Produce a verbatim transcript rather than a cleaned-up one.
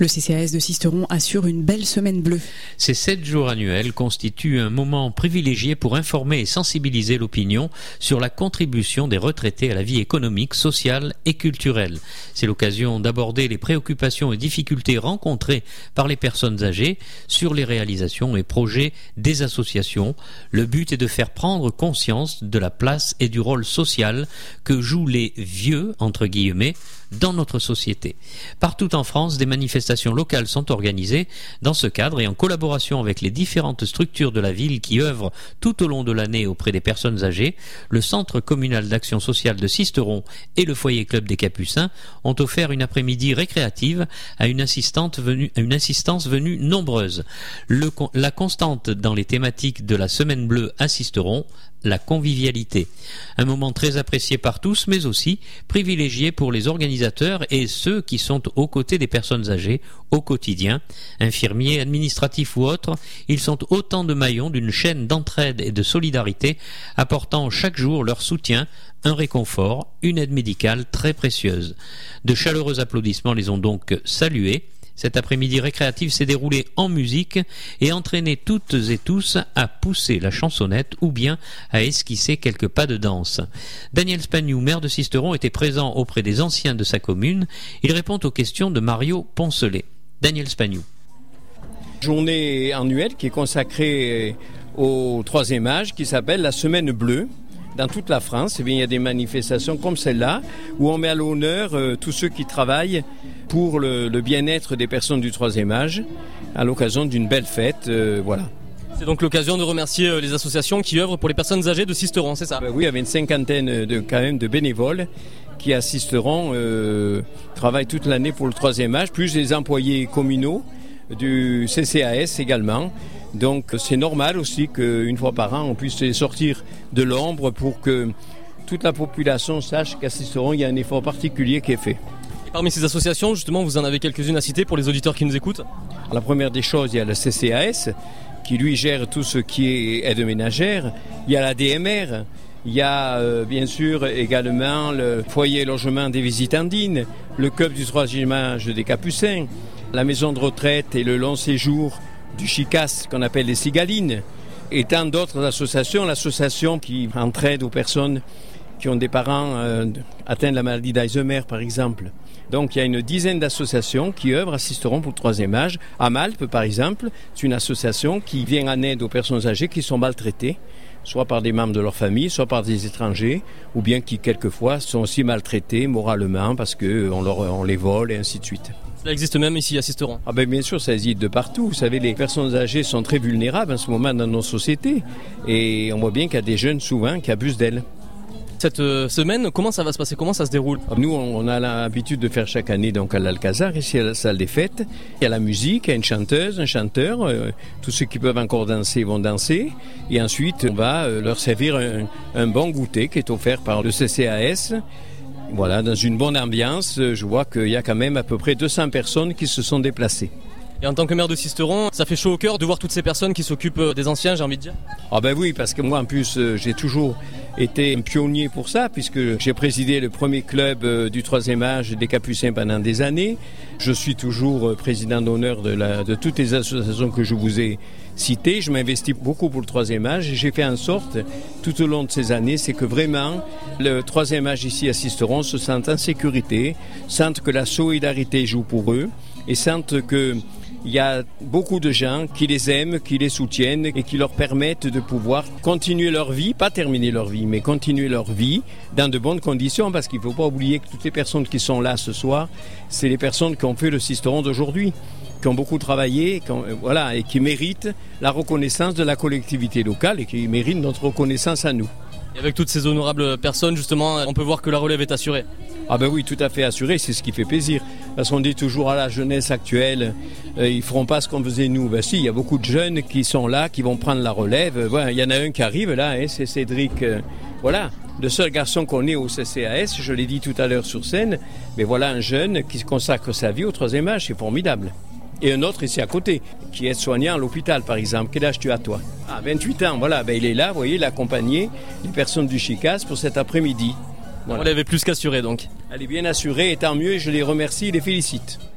Le C C A S de Sisteron assure une belle semaine bleue. Ces sept jours annuels constituent un moment privilégié pour informer et sensibiliser l'opinion sur la contribution des retraités à la vie économique, sociale et culturelle. C'est l'occasion d'aborder les préoccupations et difficultés rencontrées par les personnes âgées sur les réalisations et projets des associations. Le but est de faire prendre conscience de la place et du rôle social que jouent les vieux, entre guillemets, dans notre société. Partout en France, des manifestations locales sont organisées dans ce cadre et en collaboration avec les différentes structures de la ville qui œuvrent tout au long de l'année auprès des personnes âgées. Le Centre communal d'action sociale de Sisteron et le Foyer Club des Capucins ont offert une après-midi récréative à une assistante venue, à une assistance venue nombreuse. Le, la constante dans les thématiques de la Semaine Bleue à Sisteron, la convivialité. Un moment très apprécié par tous, mais aussi privilégié pour les organisateurs et ceux qui sont aux côtés des personnes âgées au quotidien. Infirmiers, administratifs ou autres, ils sont autant de maillons d'une chaîne d'entraide et de solidarité, apportant chaque jour leur soutien, un réconfort, une aide médicale très précieuse. De chaleureux applaudissements les ont donc salués. Cet après-midi récréatif s'est déroulé en musique et entraîné toutes et tous à pousser la chansonnette ou bien à esquisser quelques pas de danse. Daniel Spagnou, maire de Sisteron, était présent auprès des anciens de sa commune. Il répond aux questions de Mario Poncelet. Daniel Spagnou. Journée annuelle qui est consacrée au troisième âge qui s'appelle la Semaine Bleue. Dans toute la France, eh bien, il y a des manifestations comme celle-là où on met à l'honneur euh, tous ceux qui travaillent pour le, le bien-être des personnes du troisième âge à l'occasion d'une belle fête. Euh, voilà. C'est donc l'occasion de remercier euh, les associations qui œuvrent pour les personnes âgées de Sisteron, c'est ça? Ben oui, il y avait une cinquantaine de, quand même, de bénévoles qui à Sisteron euh, travaillent toute l'année pour le troisième âge, plus les employés communaux du C C A S également. Donc c'est normal aussi qu'une fois par an, on puisse sortir de l'ombre pour que toute la population sache qu'à Sisteron, il y a un effort particulier qui est fait. Et parmi ces associations, justement, vous en avez quelques-unes à citer pour les auditeurs qui nous écoutent? La première des choses, il y a le C C A S qui lui gère tout ce qui est aide ménagère. Il y a la D M R. Il y a euh, bien sûr également le foyer logement des visitandines, le club du troisième âge des Capucins, la maison de retraite et le long séjour du Chicas qu'on appelle les Cigalines et tant d'autres associations, l'association qui entraide aux personnes qui ont des parents euh, atteints de la maladie d'Alzheimer par exemple. Donc il y a une dizaine d'associations qui œuvrent à Sisteron pour le troisième âge. À Malpes par exemple, c'est une association qui vient en aide aux personnes âgées qui sont maltraitées, soit par des membres de leur famille, soit par des étrangers, ou bien qui quelquefois sont aussi maltraités moralement parce qu'on leur, on les vole et ainsi de suite. Ça existe même ici à Sisteron? Ah ben bien sûr, ça existe de partout. Vous savez, les personnes âgées sont très vulnérables en ce moment dans nos sociétés. Et on voit bien qu'il y a des jeunes souvent qui abusent d'elles. Cette euh, semaine, comment ça va se passer? Comment ça se déroule? Nous, on a l'habitude de faire chaque année donc à l'Alcazar, ici à la salle des fêtes. Il y a la musique, il y a une chanteuse, un chanteur. Euh, tous ceux qui peuvent encore danser vont danser. Et ensuite, on va euh, leur servir un, un bon goûter qui est offert par le C C A S. Voilà, dans une bonne ambiance, je vois qu'il y a quand même à peu près deux cents personnes qui se sont déplacées. Et en tant que maire de Sisteron, ça fait chaud au cœur de voir toutes ces personnes qui s'occupent des anciens, j'ai envie de dire? Ah ben oui, parce que moi en plus, j'ai toujours été un pionnier pour ça, puisque j'ai présidé le premier club du troisième âge des Capucins pendant des années. Je suis toujours président d'honneur de, la, de toutes les associations que je vous ai citées. Je m'investis beaucoup pour le troisième âge et j'ai fait en sorte, tout au long de ces années, c'est que vraiment le troisième âge ici à Sisteron se sente en sécurité, sentent que la solidarité joue pour eux et sentent que il y a beaucoup de gens qui les aiment, qui les soutiennent et qui leur permettent de pouvoir continuer leur vie, pas terminer leur vie, mais continuer leur vie dans de bonnes conditions, parce qu'il ne faut pas oublier que toutes les personnes qui sont là ce soir, c'est les personnes qui ont fait le Sisteron d'aujourd'hui, qui ont beaucoup travaillé, qui ont, voilà, et qui méritent la reconnaissance de la collectivité locale et qui méritent notre reconnaissance à nous. Et avec toutes ces honorables personnes, justement, on peut voir que la relève est assurée. Ah ben oui, tout à fait assuré, c'est ce qui fait plaisir. Parce qu'on dit toujours à la jeunesse actuelle, euh, ils feront pas ce qu'on faisait nous. Ben si, il y a beaucoup de jeunes qui sont là, qui vont prendre la relève. Voilà, il y en a un qui arrive là, hein, c'est Cédric. Euh, voilà, le seul garçon qu'on ait au C C A S, je l'ai dit tout à l'heure sur scène. Mais voilà un jeune qui consacre sa vie au troisième âge, c'est formidable. Et un autre ici à côté, qui est soignant à l'hôpital par exemple. Quel âge tu as toi? Ah, vingt-huit ans, voilà, ben il est là, vous voyez, il accompagné les personnes du Chicas pour cet après-midi. Voilà. On l'avait plus qu'assuré donc. Elle est bien assurée et tant mieux, et je les remercie et les félicite.